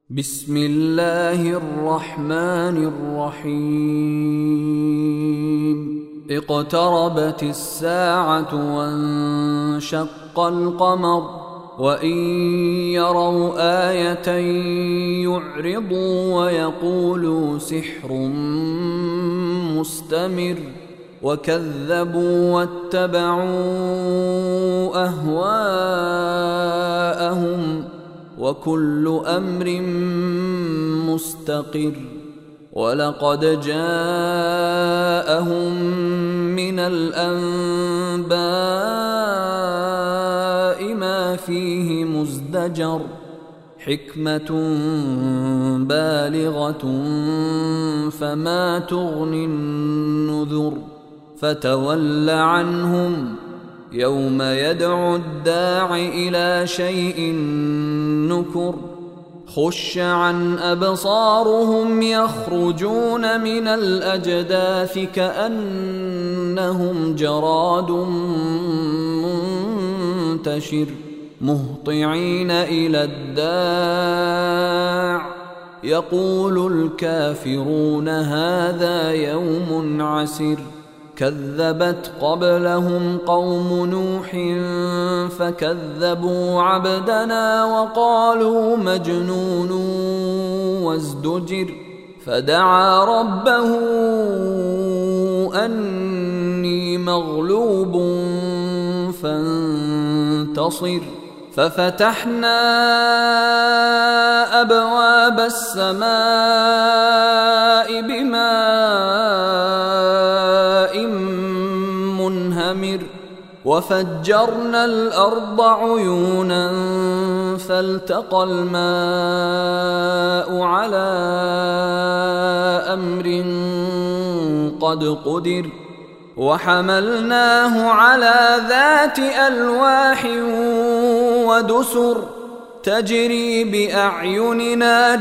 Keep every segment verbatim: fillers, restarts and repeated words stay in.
بسم الله الرحمن الرحيم اقتربت الساعة وانشق القمر وإن يروا آية يعرضوا ويقولوا سحر مستمر وكذبوا واتبعوا أهواءهم وكل أمر مستقر ولقد جاءهم من الأنباء ما فيه مزدجر حكمة بالغة فما تغني النذر فتول عنهم يوم يدعو الداع إلى شيء نكر خش عن أبصارهم يخرجون من الأجداث كأنهم جراد منتشر مهطعين إلى الداع يقول الكافرون هذا يوم عسر كذبت قبلهم قوم نوح فكذبوا عبدنا وقالوا مجنون وازدجر فدعا ربه أني مغلوب فانتصر ففتحنا أبواب السماء بماء منهمر وفجرنا الأرض عيونا فالتقى الماء على أمر قد قدر وحملناه على ذات ألواح ودسر تجري بأعيننا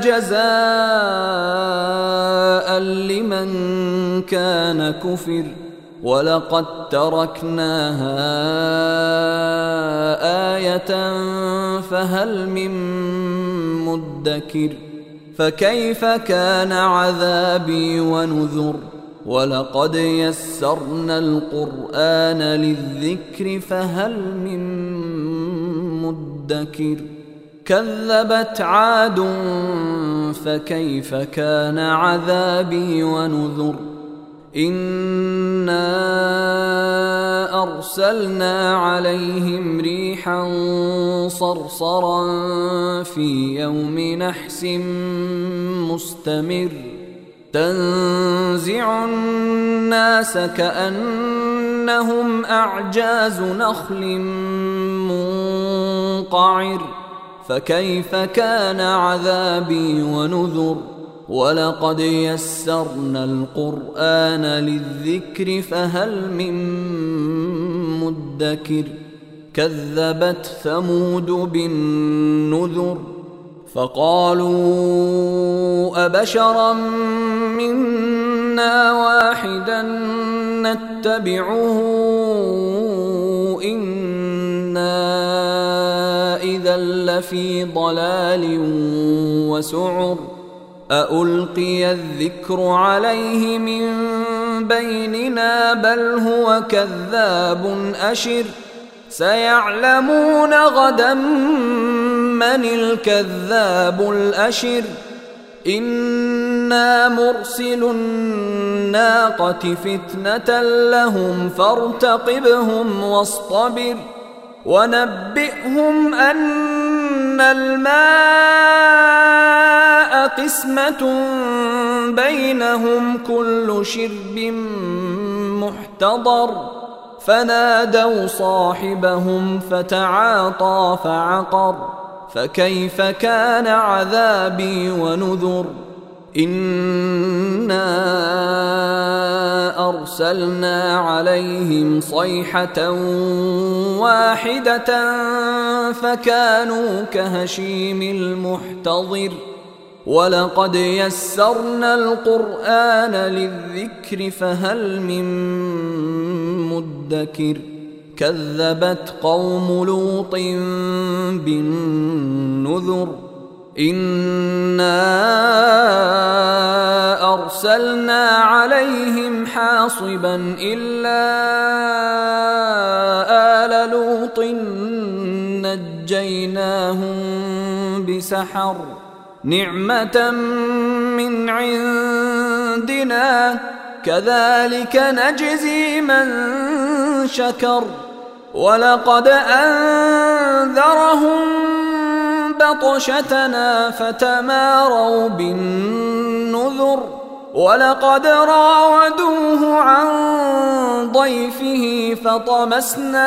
جزاء لمن كان كفر ولقد تركناها آية فهل من مدكر فكيف كان عذابي ونذر ولقد يسرنا القرآن للذكر فهل من مدكر كذبت عاد فكيف كان عذابي ونذر إنا أرسلنا عليهم ريحا صرصرا في يوم نحس مستمر تنزع الناس كأنهم أعجاز نخل منقعر فكيف كان عذابي ونذر ولقد يسرنا القرآن للذكر فهل من مدكر كذبت ثمود بالنذر فقالوا أبشرا منا واحدا نتبعه إنا إذا لفي ضلال وسعر أألقي الذكر عليه من بيننا بل هو كذاب أشر سيعلمون غدا من الكذاب الأشر إنا مرسل الناقة فتنة لهم فارتقبهم واصطبر ونبئهم أن الماء قسمة بينهم كل شرب محتضر فنادوا صاحبهم فتعاطى فعقر فكيف كان عذابي ونذر إنا أرسلنا عليهم صيحة واحدة فكانوا كهشيم المحتضر ولقد يسرنا القرآن للذكر فهل من مدكر كذبت قوم لوط بالنذر إن أرسلنا عليهم حاصبا إلا آل لوط نجيناهم بسحر نعمة من عندنا كذلك نجزي من شكر ولقد أنذرهم بطشتنا فتماروا بالنذر ولقد راودوه عن ضيفه فطمسنا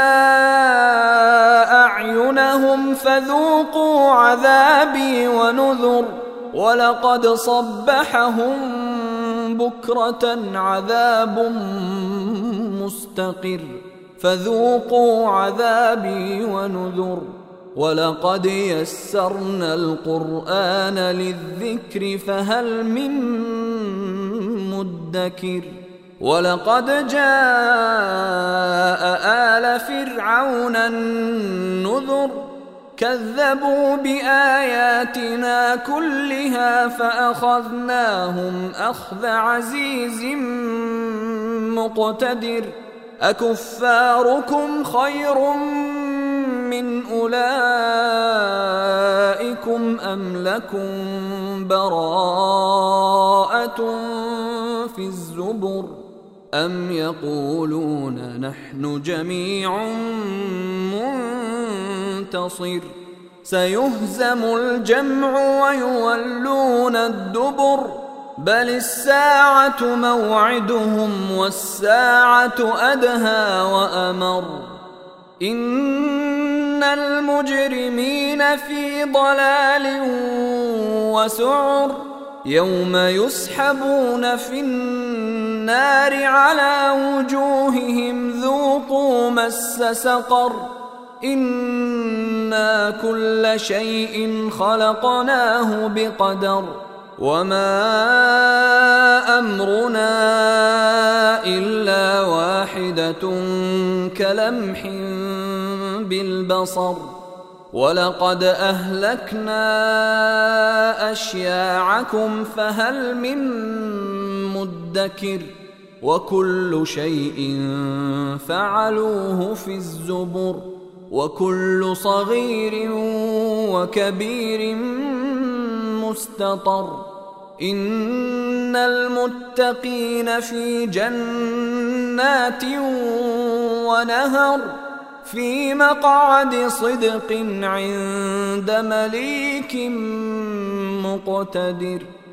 أعينهم فذوقوا عذابي ونذر ولقد صبحهم بكرة عذاب مستقر فذوقوا عذابي ونذر ولقد يسرنا القرآن للذكر فهل من مدكر ولقد جاء آل فرعون النذر كذبوا بآياتنا كلها فأخذناهم أخذ عزيز مقتدر أكفاركم خير من أولئكم أم لكم براءة في الزبر أم يقولون نحن جميع منتصر سيهزم الجمع ويولون الدبر بل الساعة موعدهم والساعة أدهى وأمر إن المجرمين في ضلال وسعر يوم يسحبون في النار على وجوههم ذوقوا مس سقر إنا كل شيء خلقناه بقدر وما أمرنا إلا واحدة كلمح بالبصر ولقد أهلكنا أشياعكم فهل من مدكر وكل شيء فعلوه في الزبر وكل صغير وكبير مستطر إن المتقين في جنات ونهر في مقعد صدق عند مليك مقتدر.